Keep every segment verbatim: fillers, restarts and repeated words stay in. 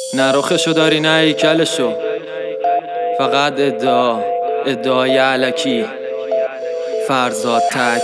نه رخشو داری نه هیکلشو، فقط ادعا ادعای علکی. فرزاد تک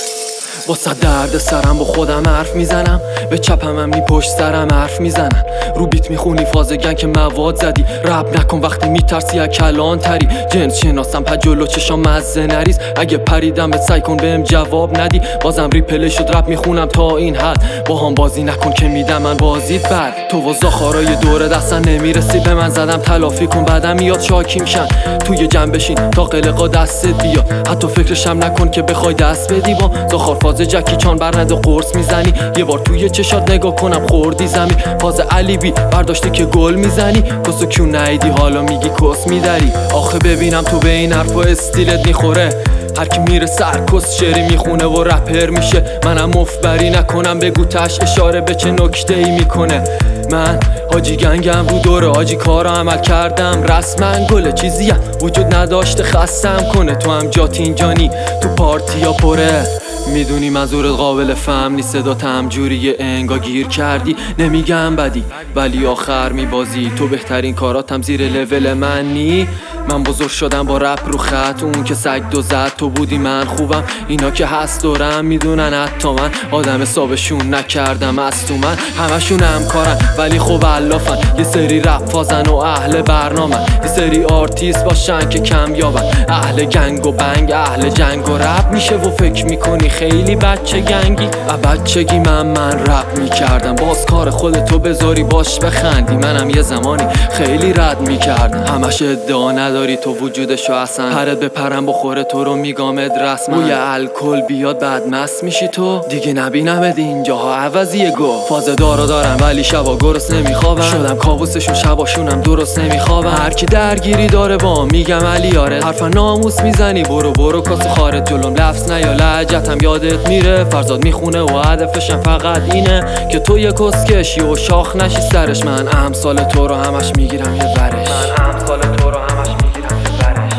واسه درد سرم با خودم حرف میزنم، به چپم هم نی پشت سرم حرف میزنن. رو بیت میخونی فازگن که مواد زدی، رب نکن وقتی میترسی از کلان تری. جنس شناسم پا جلو چشام مزه نریز، اگه پریدم به سعی کن بهم جواب ندی. بازم ریپلی شد رپ میخونم تا این حد، با هم بازی نکن که میدم من بازیت بد. تو و زاخارای دوره دستن نمیرسی به من، زدم تلافی کن بعدم میاد شاکی میشن. توی جمع بشین تا قلقا دستت بیاد، حتی فکرشم نکن که بخوای دست بدی. با زاخار فاز جکی چان برنده قرص میزنی، یه بار توی چشات نگاه کنم خوردی زمین. فاز علی بی برداشتی که گل میزنی، کسو کیو نایدی حالا میگی کس میداری. آخه ببینم تو به این حرفا استیلت میخوره، هر کی میره سرکس شعری میخونه و رپر میشه. منم مفبری نکنم بگو تش اشاره به چه نکته ای میکنه. من حاجی گنگم رو دوره، حاجی کارو عمل کردم رسما گله. چیزی هم وجود نداشته خستم کنه، تو هم جات اینجانی تو پارتی یا پره. میدونی منظورت قابل فهم نیست، صدات هم جوریه انگا گیر کردی. نمیگم بدی ولی آخر میبازی، تو بهترین کاراتم زیر لول منی. من بزرگ شدم با رپ رو خط، اون که سگ دو زد تو بودی من خوبم. اینا که هست دورم میدونن حتی من آدم حسابشون نکردم از تو. من همشون همکارن ولی خب علافن، یه سری رپ فازن و اهل برنامن، یه سری آرتیست باشن که کم یابن. اهل گنگ و بنگ اهل جنگ و رپ میشه و فکر میکنی خیلی بچه گنگی. بچگی من من رپ میکردم، باز کار خودتو بذاری باش بخندی. منم یه زمانی خیلی رد میکردم، همش ادعا نداری تو وجودشو اصلا. پرت به پرم بخوره تو رو میگامد رسما، بوی الکل بیاد بعد مست میشی تو. دیگه نبینمت اینجاها عوضیه گو. فاز دارو دارم ولی شبا گرس نمیخوابم، شدم کابوسشون شباشونم درست نمیخوابم. هر کی درگیری داره با میگم علی آره، حرف ناموس میزنی برو برو کاسو خارج جلوم لفظ نیا لهجتم یادت میره. فرزاد میخونه و هدفشم فقط اینه که تو یه کسکشی و شاخ نشی سرش. من امثال تو رو همش میگیرم یه ورش، من امثال تو رو همش میگیرم یه ورش.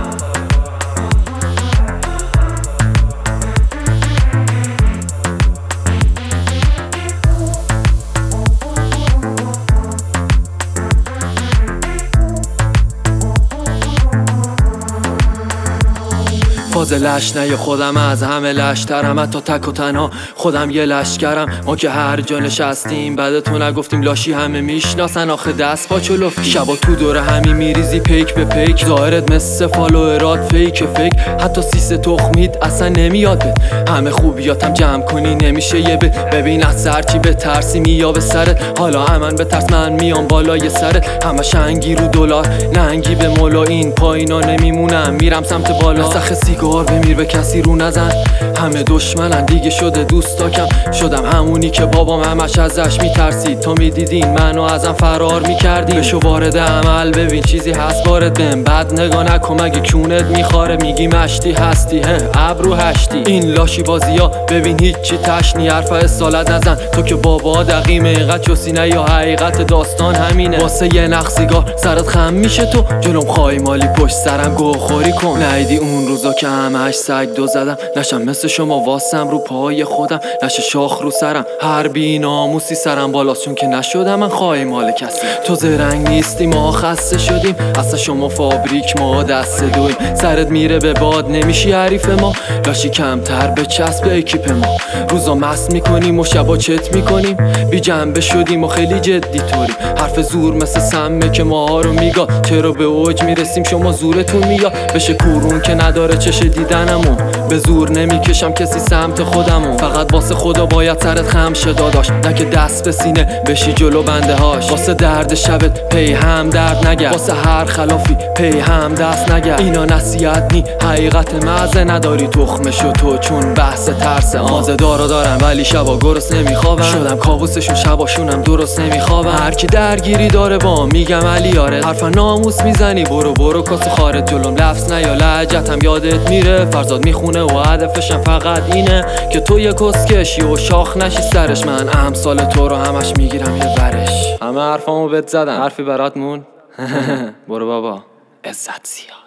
فاز لش نه خودم از همه لشترم، حتی تک و تنها خودم یه لشکرم. ما که هر جا نشستیم بعد تو نگفتیم لاشی همه میشناسن. آخه دست پا چلفتی شبا تو دوره همی میریزی پیک به پیک، ظاهرت مثل فالوورات فیک فیک. حتی سیس تخمید اصلا نمیاد بد، همه خوبیاتم جمع کنی نمیشه یه بد. ببین از سرچی به ترسی میا به سرت، حالا همن به ترس من میام بالای سرت. همه شنگی رو دلار ننگی به مولا، این پایینا نمیمونم میرم سمت بالا. سخ سیگار بمیر به کسی رو نزن، همه دشمنن دیگه شده دوستاکم. شدم همونی که بابام همش ازش میترسید، تو میدیدین منو ازم فرار میکردین. بشو وارد عمل ببین چیزی هست وارد بهم، بد نگاه نکن مگه کونت میخاره. میگی مشتی هستی هه ابرو هشتی، این لاشی بازی ها ببین هیچی تشنی. حرف اصالت نزن تو که بابا دقیمه، اینقدر چوسی نه یا حقیقت داستان همینه. واسه یه نخ سیگار سرت خم میشه تو، جلوم خواهی مالی پشت سرم گوخوری کن. نیدی اون روزا که همش سگ دو زدم، نشم مثل شما واسم رو پای خودم، نشه شاخ رو سرم هر بی ناموسی سرم بالاست. چون که نشدم من خواهی مال کسی. تو زرنگ نیستی ما خسته شدیم، اصلا شما فابریک ما دست دویم. سرت میره به باد نمیشی حریف ما، لاشی کمتر به چسب اکیپ ما. روزا مست میکنیم و شبا چت میکنیم، بی جنبه شدیم و خیلی جدی طوریم. حرف زور مثل سمه که ما ها رو میگا، چرا به اوج میرسیم شما زورتون میاد. بشه کورون که نداره چش دیدنمو، به زور نمیکشم کسی سمت خودمو. فقط واسه خدا باید سرت خم شه داداش، نه که دست به سینه بشی جلو بنده هاش. واسه درد شبت پی هم درد نگرد، واسه هر خلافی پی هم دست نگرد. اینا نصیحت نی حقیقت مزه نداری تخمشو تو، چون بحث ترس آزه دارو دارم ولی شبا گرس نمیخوابم. شدم کابوسشون شباشونم درست نمیخوابم. هر کی درگیری داره با میگم علی آره، حرف ناموس میزنی برو برو کاسو خارج جلوم لفظ نیا لهجتم یادت میره. فرزاد میخونه و هدفشم فقط اینه که تو یه کسکشی و شاخ نشی سرش. من امثال تو رو همش میگیرم یه ورش. همه حرفامو بهت زدم، حرفی برات مون؟ برو بابا عزت زیاد.